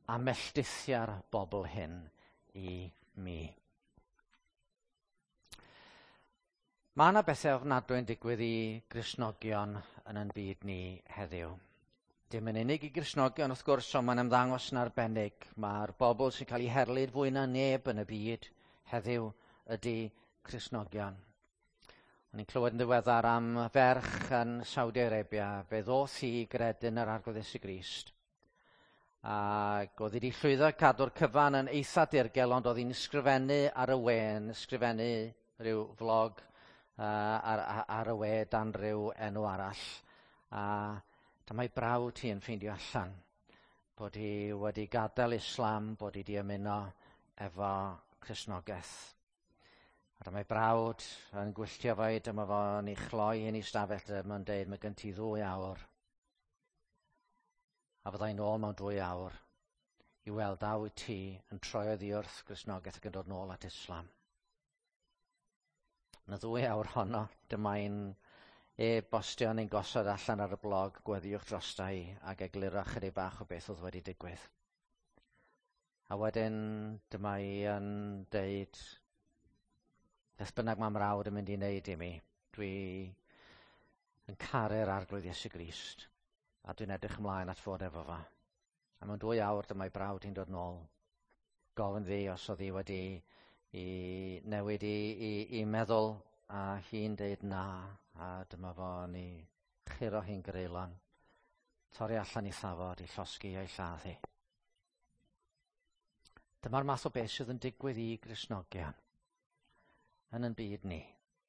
a melltithiau'r bobl hyn i mi. Mae yna bethau ofnadwy yn digwydd i Gristnogion yn ein byd ni heddiw. Dim yn unig i Gristnogion wrth gwrs, ond mae'n ymddangos yn arbennig. Mae'r bobl sy'n cael ei herlyd fwy na neb yn y byd heddiw ydy Gristnogion. O'n i'n clywed yn ddiweddar am ferch yn Saudi Arabia, fe ddoth hi gredyn yr Arglwydd Iesu Grist. Ac oedd wedi llwyddo cadw'r cyfan yn eitha dirgel, ond oedd hi'n ysgrifennu ar y we, yn ysgrifennu rhyw vlog ar y we dan ryw enw arall. A dyma'i brawd hi yn ffeindio allan bod hi wedi gadael Islam, bod hi wedi ymuno efo Cristnogaeth. A dyma'i brawd yn gwylltio fo, dyma fo'n ei chloi yn ei stafell, mae'n deud, mae gen ti 2 awr. A fyddai'n ôl mewn 2 awr i weld a wyt ti yn troi oddi wrth Cristnogaeth ac yn dod nôl at Islam. Yn y 2 awr honno, dyma'i'n e-bostio ni'n gosod allan ar y blog, gweddiwch drosta i ac egluro chydig bach o beth oedd wedi digwydd. A wedyn dyma i yn deud, beth bynnag mae mrawd yn mynd i wneud i mi, dwi yn caru'r Arglwydd Iesu Grist, a dwi'n edrych ymlaen at fod efo fa. A mewn 2 awr dyma'i brawd hi'n dod nôl, gofyn ddi os oedd hi wedi i newid i meddwl, a hi'n deud na, a dyma fo yn ei churo hi'n greulon, torri allan i thafod i llosgi ei lladd hi. Dyma'r math o beth sydd yn digwydd i Gristnogion yn ein byd ni.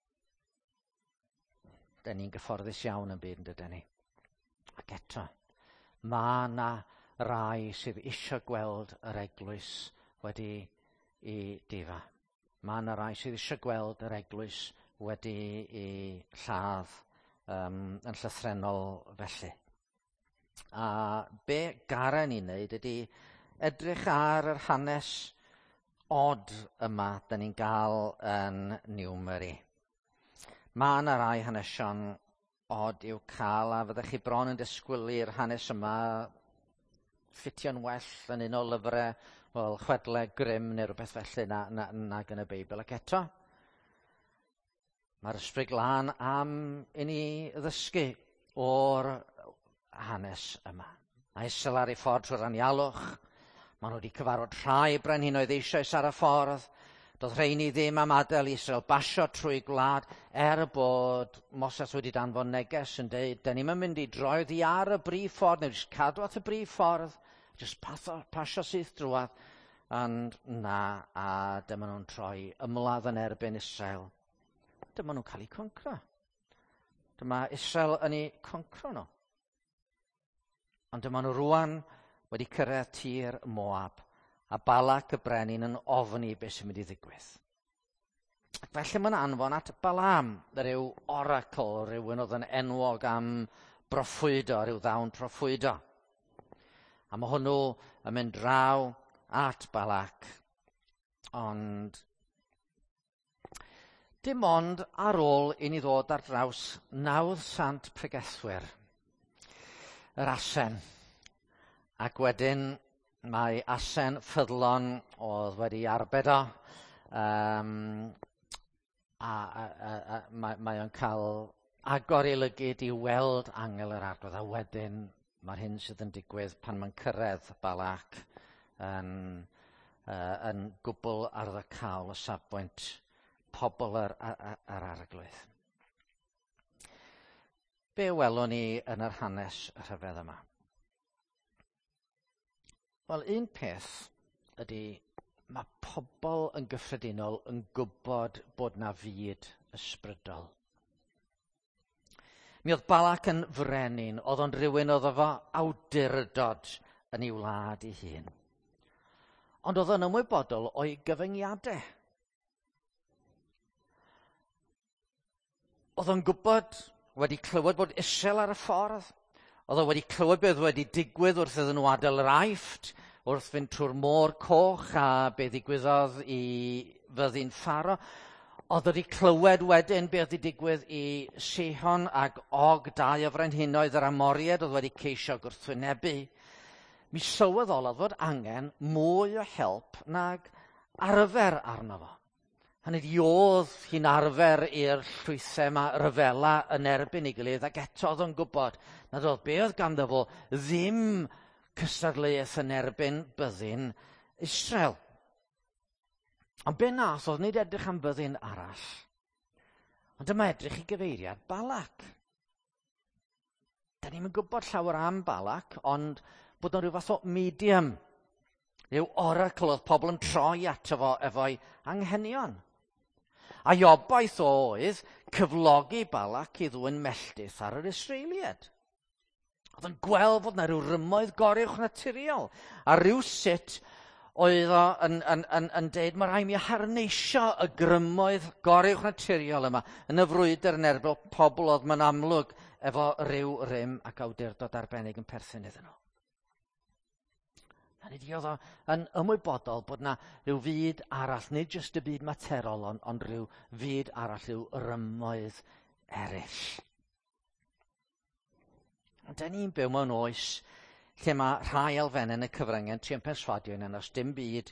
Den ni'n gyfforddus iawn yn byd yn dydyn ni. Ac eto, mae yna rai sydd eisiau gweld yr eglwys wedi i difa. Mae yna rai sydd eisiau gweld yr eglwys wedi i lladd yn llythrenol felly. A be garen ni'n neud ydy edrych ar yr hanes od yma da ni'n gael yn Newmary. Mae yna rai hanesion od i'w cael, a fyddech chi bron yn disgwyl i'r hanes yma ffitio'n well yn un o lyfrau, wel, chwedlau grym neu rhywbeth felly nag yn y Beibl. Ac eto, mae'r ysbryd glân am i ni ddysgu o'r hanes yma. Mae Israel ar ei ffordd trwy'r anialwch. Maen nhw wedi cyfarfod rhai brenhinoedd eisoes ar y ffordd. Doedd rheini ddim am adael Israel basio trwy gwlad, bod Moses wedi danfon neges yn deud, da ni'n mynd i droi ddi ar y brif ffordd, neu jyst cadw at y brif ffordd, jyst pasio syth drwad, ond na, a dyma nhw'n troi ymladd yn erbyn Israel. Dyma nhw'n cael eu concro. Dyma Israel yn ei concro nhw. Ond dyma nhw rwan wedi cyrraedd tir Moab, a Balak y brenin yn ofni beth sy'n mynd i ddigwydd. Ac felly mae'n anfon at Balaam, ryw oracle, rhywun oedd yn enwog am broffwydo, ryw ddawn proffwydo. A mae hwnnw yn mynd draw at Balak. Ond dim ond ar ôl i ni ddod ar draws 900 pregethwyr, yr asen. Ac wedyn mae asen ffyddlon oedd wedi arbed o, mae o'n cael agor ei lygyd i weld angel yr arglwydd, a wedyn mae'r hyn sydd yn digwydd pan mae'n cyrraedd Balak yn gwbl ardderchal o safbwynt pobl yr arglwydd. Be welwn ni yn yr hanes rhyfedd yma? Wel, un peth ydy, mae pobl yn gyffredinol yn gwybod bod na fyd ysbrydol. Mi oedd Balak yn frenin, oedd o'n rhywun oedd efo awdurdod yn ei wlad ei hun. Ond oedd o'n ymwybodol o'i gyfyngiadau. Oedd o'n gwybod, wedi clywed bod Israel ar y ffordd. Oedd o wedi clywed beth wedi digwydd wrth iddyn nhw adael yr Aifft, wrth fynd trwy'r môr coch a be ddigwyddodd i fyddi'n Pharo. Oedd wedi clywed wedyn beth wedi digwydd i Sihon ac Og, 2 o frenhinoedd yr Amoriaid oedd wedi ceisio gwrthwynebu. mi sylweddolodd fod angen mwy o help nag arfer arno fo. Hynny di oedd hi'n arfer i'r llwythau yma ryfela yn erbyn ei gilydd, ac eto oedd yn gwybod nad oedd be oedd ganddo fo ddim cystadleuaeth yn erbyn byddin Israel. Ond be nath oedd nid edrych am byddin arall, ond dyma edrych i gyfeiriad Balak. Da ni'n gwybod llawer am Balak, ond bod nhw rhyw fath o medium, ryw oracle oedd pobl yn troi ato fo efo'i anghenion. A obaith oedd cyflogi Balak i ddwyn melltith ar yr Israeliad. Oedd yn gweld fod yna rhyw rymoedd goruwch naturiol, a rywsut oedd o yn deud, mae rhaid mi harneisio y grymoedd goruwch naturiol yma yn y frwydr yn erbyn pobl oedd mewn amlwg efo ryw rym ac awdurdod arbennig yn perthyn iddyn nhw. Hynny di oedd o yn ymwybodol bod yna rhyw fyd arall, nid jyst y byd materol, ond rhyw fyd arall, rhyw rymoedd eraill. Ond da ni'n byw mewn oes lle mae rhai elfennau yn y cyfryngau tri'n perswadio yn os dim byd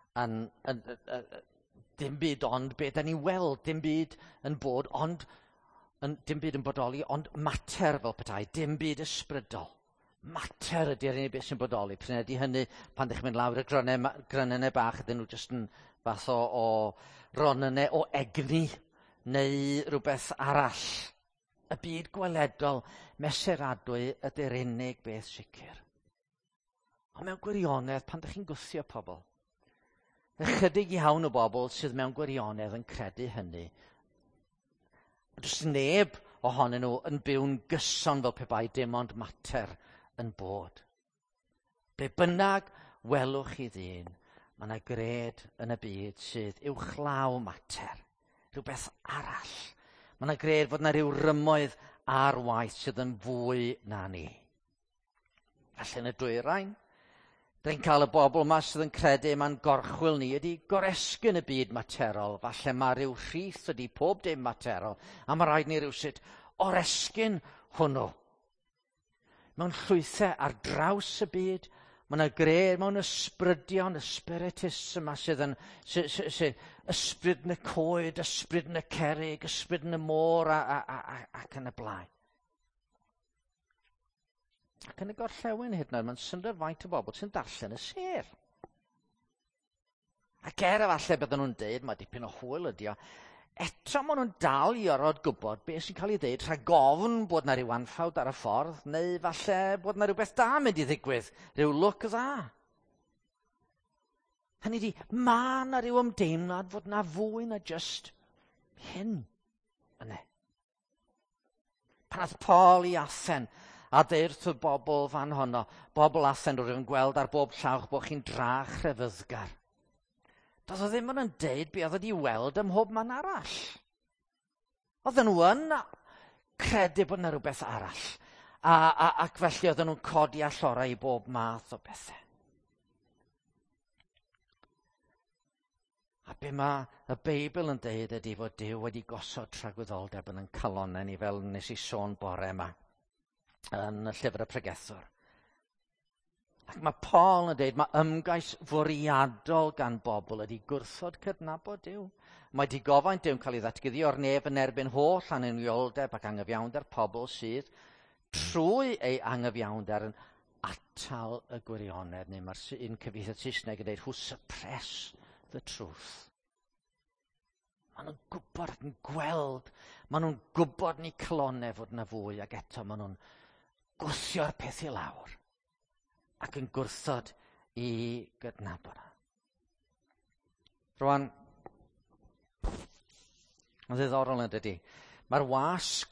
dim byd ond be da ni'n weld, dim byd yn bod, ond dim byd yn bodoli, ond mater fel petai, dim byd ysbrydol. Mater ydy'r unig beth sy'n bodoli. Pryn ydy hynny pan ddech chi'n mynd lawr y grynynau bach, ydyn nhw jyst yn fath o ronnynau o egni neu rhywbeth arall. Y byd gweledol mesuradwy ydy'r unig beth sicr. Ond mewn gwirionedd, pan ddech chi'n gwthio pobl, ychydig iawn o bobl sydd mewn gwirionedd yn credu hynny. Does neb ohonyn nhw yn byw'n gyson fel pe bai dim ond mater yn bod. Be bynnag welwch chi ddyn, mae yna gred yn y byd sydd uwchlaw mater, rhywbeth arall. Mae yna gred fod yna rhyw rymoedd ar waith sydd yn fwy na ni. Felly yn y dwyrain, da'n cael y bobl yma sydd yn credu mae'n gorchwil ni ydy goresgyn y byd materol. Falle mae rhyw rhith ydy pob dim materol, a mae rhaid ni rywsut oresgyn hwnnw. Mewn llwythau ar draws y byd, mae yna gred mewn ysbrydion, y spiritism yma sydd yn ysbryd yn y coed, ysbryd yn y cerig, ysbryd yn y môr ac yn y blaen. Ac yn y gorllewin hyd yn oed, mae'n syndod faint o bobl sy'n darllen y sêr. Ac falle bydden nhw'n deud, mae dipyn o hwyl ydi o, eto maen nhw'n dal i orfod gwybod beth sy'n cael ei ddeud rhag ofn bod yna ryw anffawd ar y ffordd, neu falle bod yna rhywbeth da mynd i ddigwydd, rhyw lwc dda. Hynny di, mae yna ryw ymdeimlad fod yna fwy na just hyn yna. Pan oedd Paul i Athen a ddeirth y bobl fan honno, bobl Athen rwy'n gweld ar bob llawch bod chi'n drach rhyfyddgar. Doedd o ddim yn deud be oedd wedi weld ym mhob man arall. Oedden nhw yn credu bod yna rhywbeth arall. Ac felly oedden nhw'n codi a llorau i bob math o bethau. A be mae y Beibl yn deud ydy fod Duw wedi gosod tragwyddoldeb yn calonnau ni fel nes i sôn bore yma yn y llyfr y Pregethwr. Ac mae Paul yn dweud, mae ymgais fwriadol gan bobl ydy gwrthod cydnabod Duw. Mae di gofaint Duw'n cael ei ddatgyddu o'r neb yn erbyn holl anenioldeb ac angyfiawnder pobl sydd trwy ei angyfiawnder yn atal y gwirionedd, neu mae'r un cyfieithiad Saesneg yn dweud, who suppress the truth. Maen nhw'n gwybod ac yn gweld, maen nhw'n gwybod ni clonau fod yna fwy, ac eto maen nhw'n gwthio'r peth i lawr ac yn gwrthod i gydnabod. Rwan, mae'n ddiddorol yn dydy. Mae'r wasg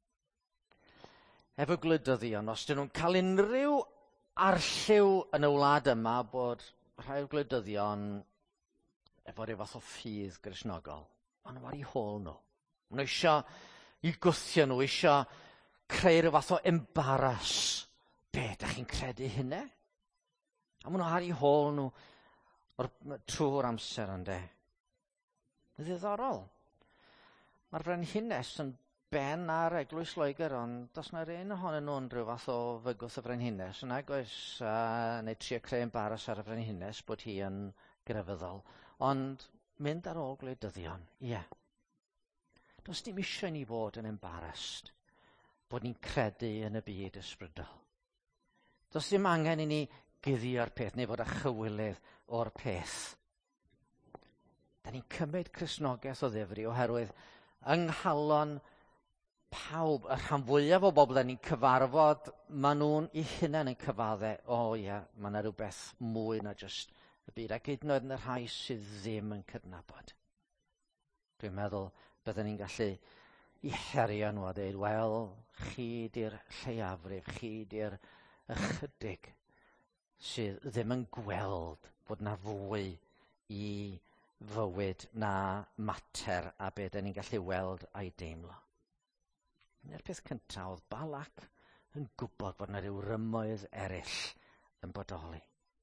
efo gwleidyddion, os dyn nhw'n cael unrhyw arlliw yn y wlad yma bod rhai o gwleidyddion efo rhyw fath o ffydd Gristnogol, maen nhw ar eu hôl nhw. Maen nhw eisiau i gwthio nhw, eisiau creu rhyw fath o embaras. Be, da chi'n credu hynny? A maen nhw ar eu hôl nhw trwy'r amser ynddo. Ddiddorol. Mae'r frenhines yn ben ar Eglwys Loegr, ond does na un ohonyn nhw'n rhyw fath o fygwth y frenhines. Nag oes, neu trio creu embaras ar y frenhines bod hi yn grefyddol. Ond mynd ar ôl gwleidyddion, ie. Does dim eisiau ni fod yn embarrassed bod ni'n credu yn y byd ysbrydol. Does dim angen i ni guddio'r peth neu fod â chywilydd o'r peth. Da ni'n cymryd Cristnogaeth o ddifri oherwydd yng nghalon pawb, y rhan fwyaf o bobl da ni'n cyfarfod, maen nhw'n eu hunain yn cyfadde, mae yna rhywbeth mwy na jyst y byd, ac hyd yn oed yn y rhai sydd ddim yn cydnabod. Dwi'n meddwl byddwn ni'n gallu i herio nhw a dweud, wel, chi di'r lleiafrif, chi di'r ychydig sydd ddim yn gweld bod na fwy i fywyd na mater a be da ni'n gallu weld a'i deimlo. Yna'r peth cyntaf oedd Balac yn gwybod bod na ryw rymoedd eraill yn bodoli.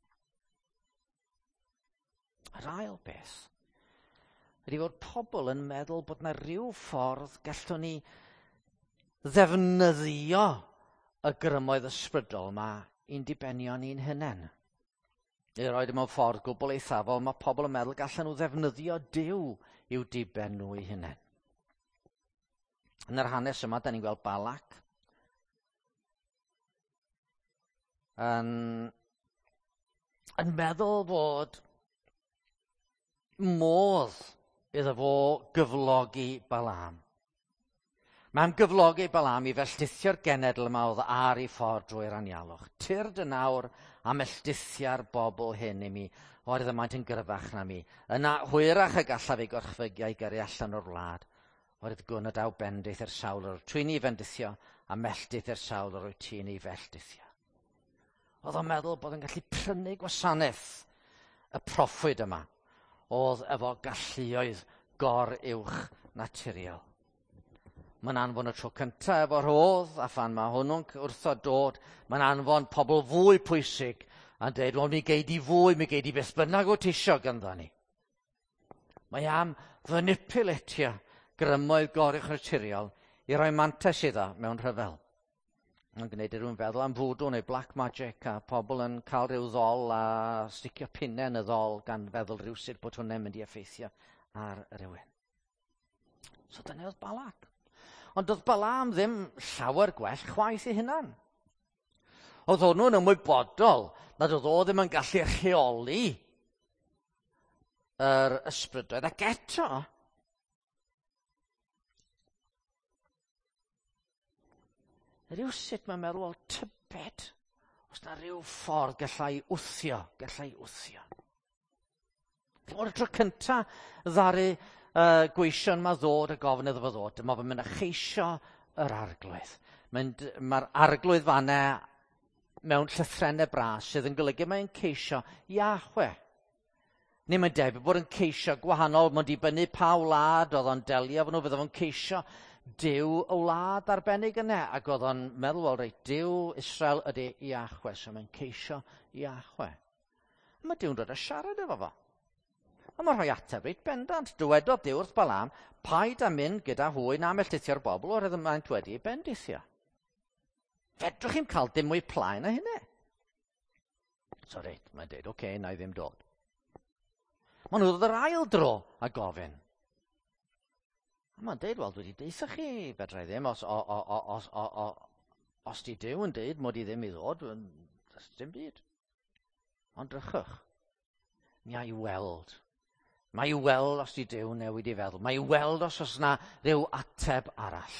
Yr ail beth ydy fod pobl yn meddwl bod na ryw ffordd gallwn ni ddefnyddio y grymoedd ysbrydol yma i'n dibynnu ni'n hunain. I roed mewn ffordd gwbl eithafol, mae pobl yn meddwl gallen nhw ddefnyddio Duw i'w diben nhw eu hunain. Yn yr hanes yma, da ni'n gweld Balac yn meddwl bod modd iddo fo gyflogi Balaam. Mae'n gyflogi Balaam i felltithio'r genedl yma oedd ar ei ffordd drwy'r anialwch. Tyrd y nawr a melltithio'r bobl hyn i mi, oherwydd y maent yn gryfach na mi. Yna hwyrach y gallaf ei gorchfygiau gyrru allan o'r wlad, oherwydd gwn y daw bendith i'r sawl o'r twy'n ei fendithio a melltith i'r sawl o'r wyt ti'n ei felltithio. Oedd o'n meddwl bod yn gallu prynu gwasanaeth y proffwyd yma, oedd efo galluoedd gor-uwch naturiol. Mae'n anfon y tro cyntaf efo rhodd, a phan mae hwnnw'n wrtho dod, mae'n anfon pobl fwy pwysig a'n dweud, wel, mi gei di fwy, mi gei di beth bynnag o tisio ganddo ni. Mae am fanipulatio grymoedd gor-uwch naturiol i roi mantes iddo mewn rhyfel. Yn gwneud i rhywun feddwl am fwdw neu black magic, a pobl yn cael rhyw ddol a sticio pinnau yn y ddol gan feddwl rhywsyd bod hwnna'n mynd i effeithio ar rhywun. So dyna oedd Balac. Ond doedd Balaam ddim llawer gwell chwaith ei hunan. Oedd hwnnw'n ymwybodol nad oedd o ddim yn gallu rheoli yr ysbrydwedd. Ac eto, rhywsut mae'n meddwl, wel, tybed, os na ryw ffordd gallai wthio. O'r tro cynta ddaru gweision ma ddod a gofyn iddo fo ddod. Dyma fe'n mynd a cheisio yr arglwydd. Mae'r arglwydd fanna mewn llythrennau bras sydd yn golygu mae'n ceisio Iahwe. Neu mae'n debyg bod yn ceisio gwahanol, mae'n dibynnu pa wlad oedd o'n delio efo nhw, fydd o'n ceisio Duw y wlad arbennig yna, ac oedd o'n meddwl, wel, reit, Duw Israel ydy Iahwe, so mae'n ceisio Iahwe. Mae Duw'n dod a siarad efo fo. A mae'n rhoi ateb reit bendant. Dywedodd Duw wrth Balaam, paid â mynd gyda hwy na melltithio'r bobl oherwydd maent wedi ei bendithio. Fedrwch chi'n cael dim mwy plaen na hynny. So reit, mae'n dweud, oce, na i ddim dod. Maen nhw ddod yr ail dro a gofyn. A mae'n dweud, wel, dwi wedi deitha chi, fedra i ddim, os di Duw yn dweud mod i ddim i ddod, dim byd. Ond drychwch, mi a i weld. Mae i weld os di Duw newid i feddwl. Mae i weld os oes na ryw ateb arall.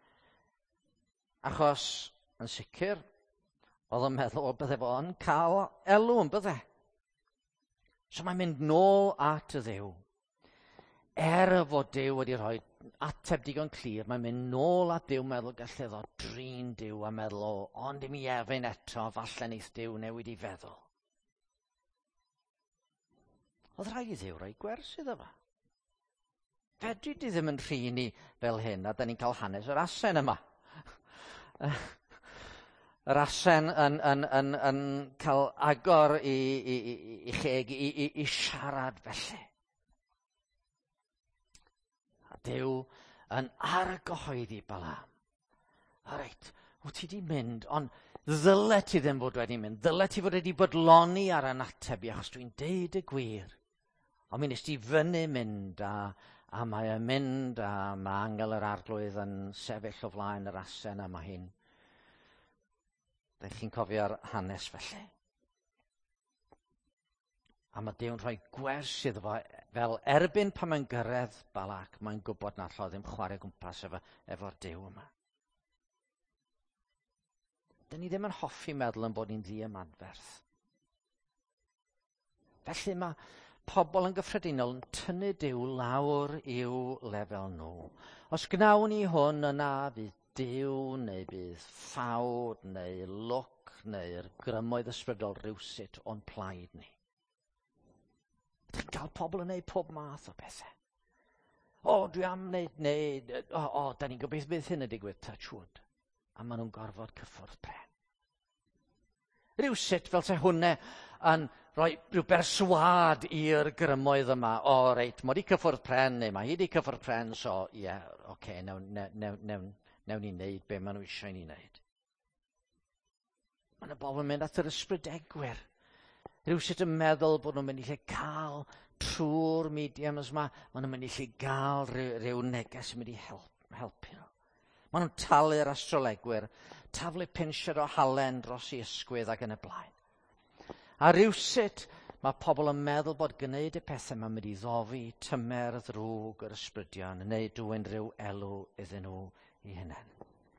Achos, yn sicr, oedd yn meddwl o bydde fo yn cael elw yn bydde. So mae'n mynd nôl at y Dduw. Fod Duw wedi rhoi ateb digon clir, mae'n mynd nôl at Duw meddwl gallai ddod drin Duw a meddwl, ond i mi efyn eto, falle neith Duw newid i feddwl. Oedd rhaid i Dduw rhoi gwers iddo fo. Fedri di ddim yn rhi ni fel hyn, a da ni'n cael hanes yr asen yma. Yr asen yn cael agor i cheg i siarad felly. A Duw yn argyhoeddi Balaam. Reit, wyt ti di mynd, ond ddyle ti ddim fod wedi mynd. Ddyle ti fod wedi bodloni ar ymateb i, achos dwi'n deud y gwir. Ond mi nes ti fyny mynd, a mae e'n mynd, a mae angel yr arglwydd yn sefyll o flaen yr asen, a mae hi'n... Rydych chi'n cofio'r hanes felly. A mae Duw'n rhoi gwers iddo fo, fel erbyn pan mae'n gyrraedd Balac, mae'n gwybod na allo ddim chwarae gwmpas efo'r Duw yma. Dyn ni ddim yn hoffi meddwl yn bod ni'n ddi-ymadferth. Felly mae pobl yn gyffredinol yn tynnu Duw lawr i'w lefel nhw. Os gnawn ni hwn yna, bydd Duw neu bydd ffawd neu lwc neu'r grymoedd ysbrydol rywsut o'n plaid ni. Dwi'n cael pobl yn neud pob math o bethau. Dwi am wneud, da ni'n gobeithio bydd hyn yn digwydd, touch wood. A maen nhw'n gorfod cyffwrdd pren. Rywsut fel se hwnna yn rhoi rhyw berswad i'r grymoedd yma. Reit, mae di cyffwrdd pren, neu mae hi di cyffwrdd pren, so newn ni wneud be maen nhw eisiau ni wneud. Mae'n y bobl yn mynd at yr ysbrydegwyr. Rywsut yn meddwl bod nhw'n mynd i lle cael trwy'r mediums yma, maen nhw'n mynd i lle gael rhyw neges yn mynd i helpu nhw. Maen nhw'n talu'r astrolegwyr, taflu pinsiad o halen dros i ysgwydd ac yn y blaen. A rywsut mae pobl yn meddwl bod gwneud y pethau mae'n mynd i ddoffi tymer ddrwg yr ysbrydion, neu dwyn rhyw elw iddyn nhw i hunain.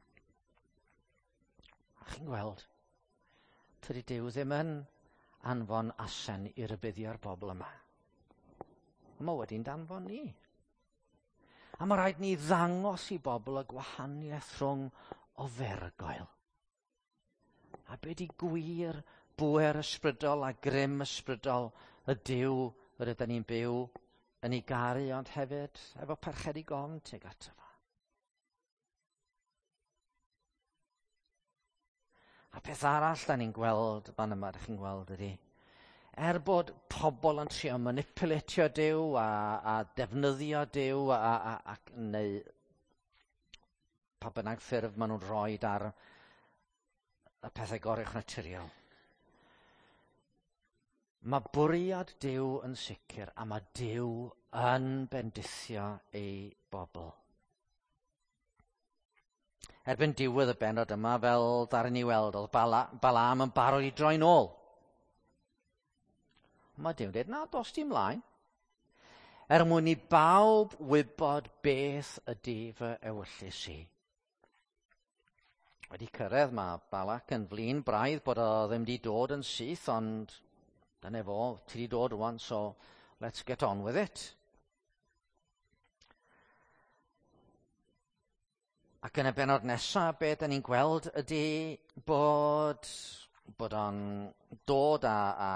A chi'n gweld, tydi Duw ddim yn anfon asen i rybuddio'r bobl yma. Mae wedi'n danfon ni. A mae rhaid ni ddangos i bobl y gwahaniaeth rhwng ofergoel. A be di gwir bwer ysbrydol a grym ysbrydol y Duw yr ydyn ni'n byw yn ei garu, ond hefyd efo parchedi gom tuag ato fo. A peth arall da ni'n gweld, fan yma ydych chi'n gweld ydy, bod pobl yn trio manipulatio Duw a defnyddio Duw neu pa bynnag ffurf maen nhw'n rhoi ar y pethau gorych naturiol. Mae bwriad Duw yn sicr, a mae Duw yn bendithio ei bobl. Erbyn diwedd y benod yma, fel ddaru ni weld, oedd Balaam yn barod i droi nôl. Mae Duw'n dweud, na, dos di mlaen. Mwyn i bawb wybod beth ydy fy ewyllys i. Wedi cyrraedd, mae Balac yn flin braidd bod o ddim di dod yn syth, ond dyna fo, ti di dod rwan, so let's get on with it. Ac yn y benod nesaf, beth ni'n gweld ydy bod o'n dod a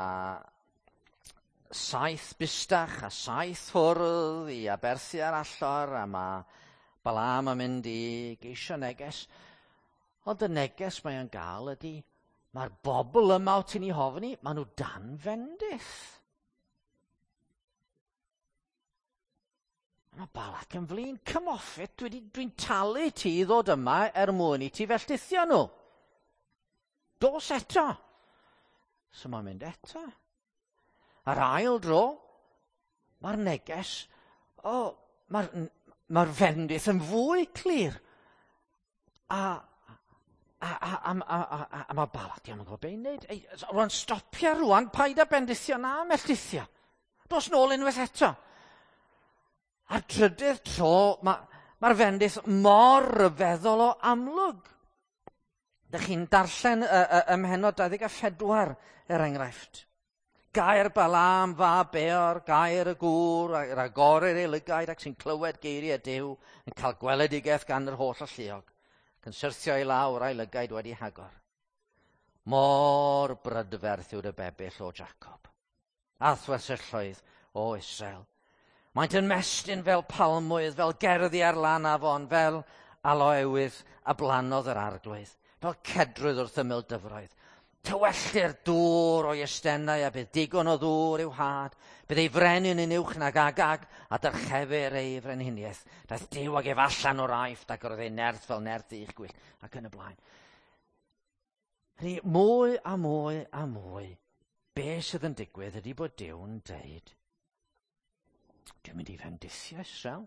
saith bystach a saith hwrdd i aberthu ar allor, a mae Balaam yn mynd i geisio neges. Ond y neges mae o'n gael ydy, mae'r bobl yma o ti'n ei hofni, maen nhw dan fendith. Mae Balac yn flin, come off it, dwi'n talu ti ddod yma mwyn i ti felltithio nhw. Dos eto. So mae'n mynd eto. Ar ail dro, mae'r neges, mae'r fendith yn fwy clir. A mae Balac ddim yn gwybod beth i wneud. Rwy'n stopio rwan, paid a bendithio na melltithio. Dos nôl unwaith eto. A'r trydydd tro, mae'r fendith mor ryfeddol o amlwg. Dych chi'n darllen ymhenod 24 enghraifft. Gair Balaam fa Beor, gair y gŵr, a'r agorir ei lygaid ac sy'n clywed geiriau Duw yn cael gweledigaeth gan yr holl alluog, yn syrthio i lawr a'i lygaid wedi hagor. Mor brydferth yw'r y bebyll o Jacob, athwas y llwydd o Israel. Maent yn mestyn fel palmwydd, fel gerddi ar lan afon, fel aloewydd a blanodd yr arglwydd, fel cedrwydd wrth ymyl dyfroedd. Tywellir dŵr o'i estennau a bydd digon o ddŵr i'w had. Bydd ei frenin yn uwch nag agag a dyrchefur ei frenhiniaeth. Daeth Duw ag ef allan o'r aifft ac roedd ei nerth fel nerth i'ch gwyllt ac yn y blaen. Mwy a mwy a mwy, be sydd yn digwydd ydy bod Duw'n deud, dwi'n mynd i fendithio Israel.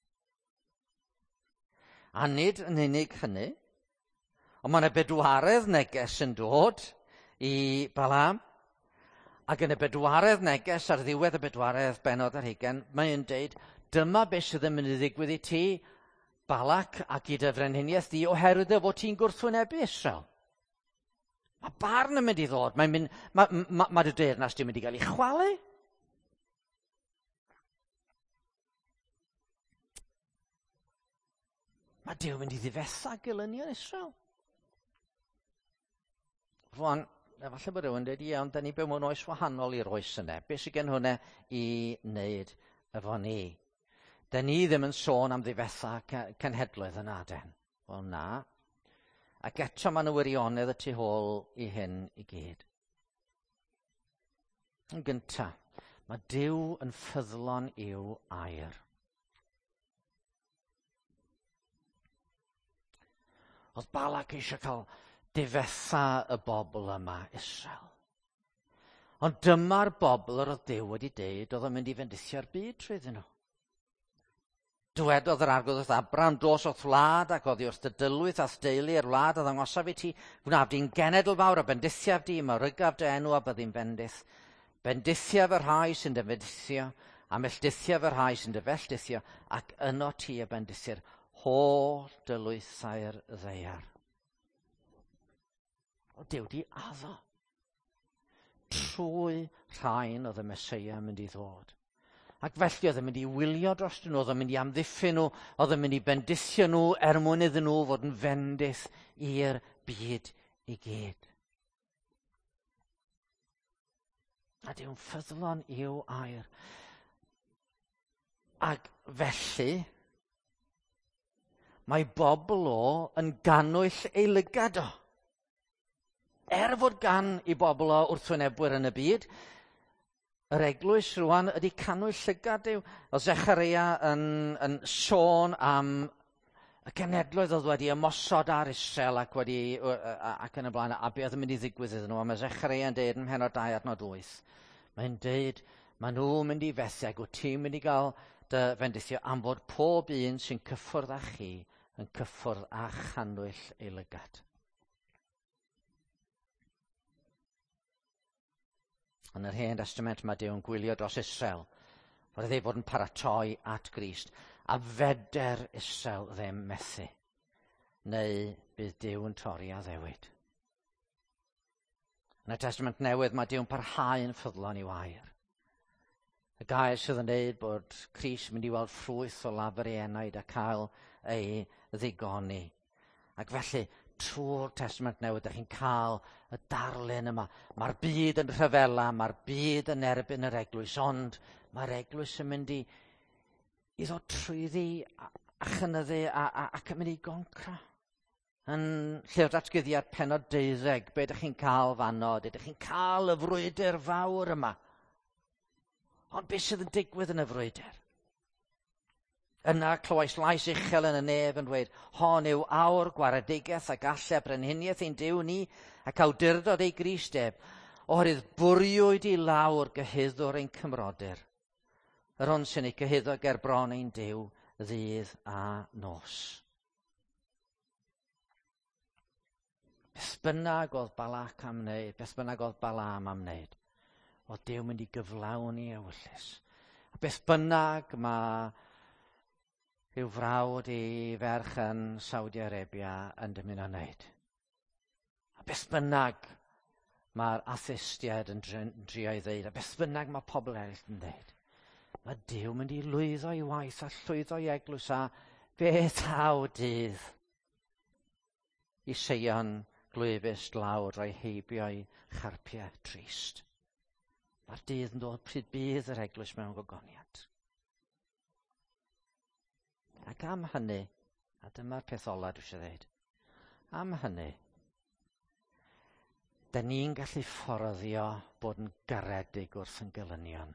A nid yn unig hynny, ond mae yna bedwaredd neges yn dod i Balaam, ac yn y bedwaredd neges ar ddiwedd y bedwaredd benod ar hugain, mae'n deud, dyma beth sydd yn mynd i ddigwydd i ti, Balac, ac i dy frenhiniaeth di, oherwydd y fod ti'n gwrthwynebu Israel. Mae barn yn mynd i ddod, mae dy deyrnas di'n mynd i gael ei chwalu. Mae Duw mynd i ddifetha gelynion Israel. Rwan, efallai bod rhywun dweud, ond da ni byw mewn oes wahanol i'r oes yna. Be sydd gen hwnna i wneud efo ni? Da ni ddim yn sôn am ddifetha cenhedloedd yn Aden. Wel na. Ac eto mae yna wirionedd y tu ôl i hyn i gyd. Yn gyntaf, mae Duw yn ffyddlon i'w air. Oedd Balac eisiau cael difetha y bobl yma, Israel. Ond dyma'r bobl yr oedd Duw wedi deud oedd yn mynd i fendithio'r byd trwyddyn nhw. Dywedodd yr arglwydd wrth Abram, dos wrth wlad ac oddi wrth dy dylwyth a theulu i'r wlad a ddangosaf i ti, wnaf di'n genedl fawr a bendithiaf di, mae rygaf dy enw a byddi'n bendith. Bendithiaf y rhai sy'n dyfendithio, a melltithiaf y rhai sy'n dyfelltithio, ac yno ti y bendithir, holl dylwythau'r ddeiar. O Duw di addo. Trwy rhain oedd y Meseia yn mynd i ddod. Ac felly oedd yn mynd i wylio dros nhw, oedd yn mynd i amddiffyn nhw, oedd yn mynd i bendithio nhw mwyn iddyn nhw fod yn fendith i'r byd i gyd. A Dyw'n ffyddlon i'w air. Ac felly, mae bobl o yn ganwyll ei lygad o. Fod gan i bobl o wrthwynebwyr yn y byd, yr eglwys rwan ydy canwyll llygad yw. O Zecharia yn sôn am y genedloedd oedd wedi ymosod ar Israel ac yn y blaen, a be oedd yn mynd i ddigwydd iddyn nhw. A mae Zecharia yn deud yn Mhennod 2 adnod 8. Mae'n deud, maen nhw'n mynd i fethu ac wyt ti'n mynd i gael dy fendithio am fod pob un sy'n cyffwrdd â chi yn cyffwrdd â chanwyll ei lygad. Yn yr Hen Testament mae Duw'n gwylio dros Israel, roedd ei fod yn paratoi at Grist, a feder Israel ddim methu, neu bydd Duw yn torri a ddewid. Yn y Testament Newydd mae Duw'n parhau yn ffyddlon i'w air. Y gair sydd yn dweud bod Crist mynd i weld ffrwyth o lafur ei enaid a cael ei ddigoni. Ac felly, trwy'r Testament Newydd, ydych chi'n cael y darlun yma. Mae'r byd yn rhyfela, mae'r byd yn erbyn yr eglwys, ond mae'r eglwys yn mynd i ddod trwyddi a chynyddu ac yn mynd i goncra. Yn llyfr datguddiad pennod 12, be ydych chi'n cael fanno? Ydych chi'n cael y frwydr fawr yma. Ond beth sydd yn digwydd yn y frwydr? Yna clywais lais uchel yn y nef yn dweud, hon yw awr gwaredigaeth a gallai brenhiniaeth ein Duw ni ac awdurdod ei Gristeb, oherwydd bwriwyd i lawr gyhuddwr ein cymrodyr. Yr hon sy'n ei gyhuddo ger bron ein Duw ddydd a nos. Beth bynnag oedd Balac am wneud, beth bynnag oedd Balaam am wneud, oedd Duw mynd i gyflawni ewyllus. A beth bynnag mae rhyw frawd i ferch yn Saudi Arabia yn dymuno wneud. A beth bynnag mae'r atheistiaid yn trio i ddeud, a beth bynnag mae pobl eraill yn dweud. Mae Duw mynd i lwyddo i waith a llwyddo i eglwys a beth aw dydd i Seion glwybus lawr roi heibio'i charpiau trist. Mae'r dydd yn dod pryd bydd yr eglwys mewn gogoniad. Ac am hynny, a dyma'r peth ola dwi eisiau dweud, am hynny, da ni'n gallu fforddio bod yn garedig wrth yn gelynion.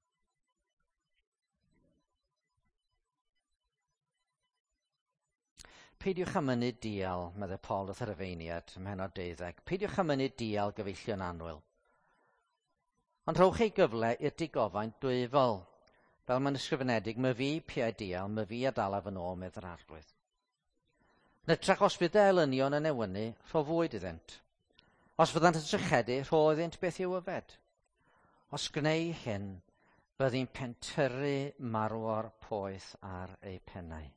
Peidiwch â mynnu dial, meddwl Paul wrth yr Efeiniad, ym Mhennod 12. Peidiwch â mynnu dial gyfeillion annwyl. Ond rhowch ei gyfle i'r digofaint dwyfol. Fel mae'n ysgrifenedig, my fi piau dial, my fi adalaf yn ôl medd yr arglwydd. Yn ytrach os bydd elynion yn ewynu, rho fwyd iddynt. Os fyddant yn trychedu, rho iddynt beth i'w yfed. Os gneu hyn, byddi'n pentyrru marwor poeth ar ei pennau.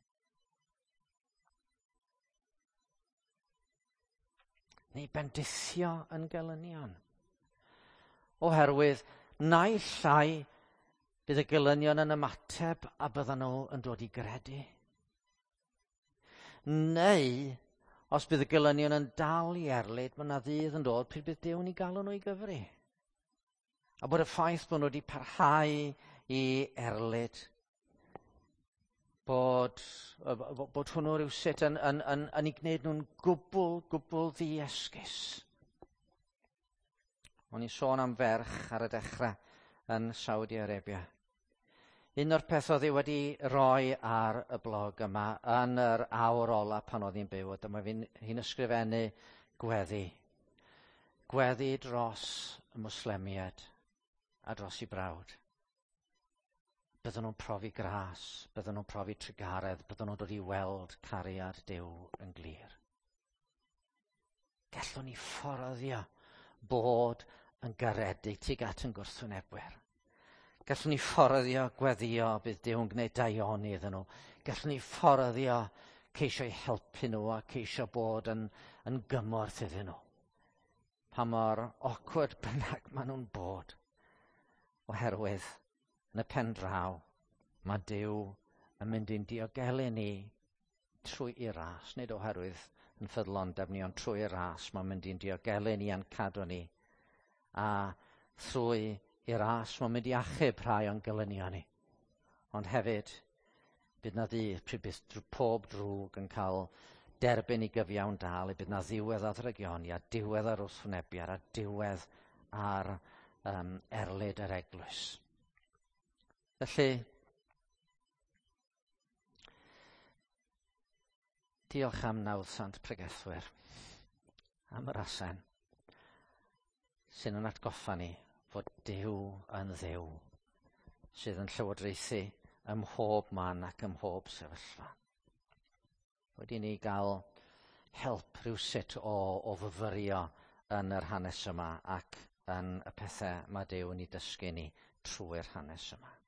Neu bendithio yn gelynion. Oherwydd, naill llai bydd y gelynion yn ymateb a byddan nhw yn dod i gredu. Neu, os bydd y gelynion yn dal i erlyd, mae yna ddydd yn dod pryd bydd Duw yn ei galw nhw i gyfri. A bod y ffaith bod nhw wedi parhau i erlyd, bod hwnnw rywsut yn ei gwneud nhw'n gwbl ddiesgus. O'n i'n sôn am ferch ar y dechrau yn Saudi Arabia. Un o'r peth oedd hi wedi rhoi ar y blog yma yn yr awr ola pan oedd hi'n byw. Dyma hi'n ysgrifennu gweddi. Gweddi dros y Mwslemiad a dros ei brawd. Bydden nhw'n profi gras, bydden nhw'n profi trigaredd, bydden nhw'n dod i weld cariad Duw yn glir. Gallwn ni fforddio bod yn garedig tuag at yn gwrthwynebwyr. Gallwn ni fforddio gweddio bydd Duw yn gwneud daioni iddyn nhw. Gallwn ni fforddio ceisio eu helpu nhw a ceisio bod yn gymorth iddyn nhw. Pa mor awkward bynnag maen nhw'n bod. Oherwydd, yn y pen draw, mae Duw yn mynd i'n diogelu ni trwy i'r ras. Nid oherwydd yn ffyddlondeb ni, ond trwy i'r ras. Mae'n mynd i'n diogelu ni a'n cadw ni. A trwy i'r ras, mae'n mynd i achub rhai o'n gelynion ni. Ond hefyd, bydd na ddydd pryd bydd pob drwg yn cael derbyn i gyfiawn dal, bydd na ddiwedd o ddrygioni, a diwedd ar wrthwynebiad, a diwedd ar erlyd yr eglwys. Felly, diolch am nawdd pregethwyr, am yr asen, sy'n yn atgoffa ni fod Duw yn Dduw, sydd yn llywodraethu ym mhob man ac ym mhob sefyllfa. Wedi ni gael help rywsut o fyfyrio yn yr hanes yma ac yn y pethau mae Duw yn ei dysgu ni trwy'r hanes yma.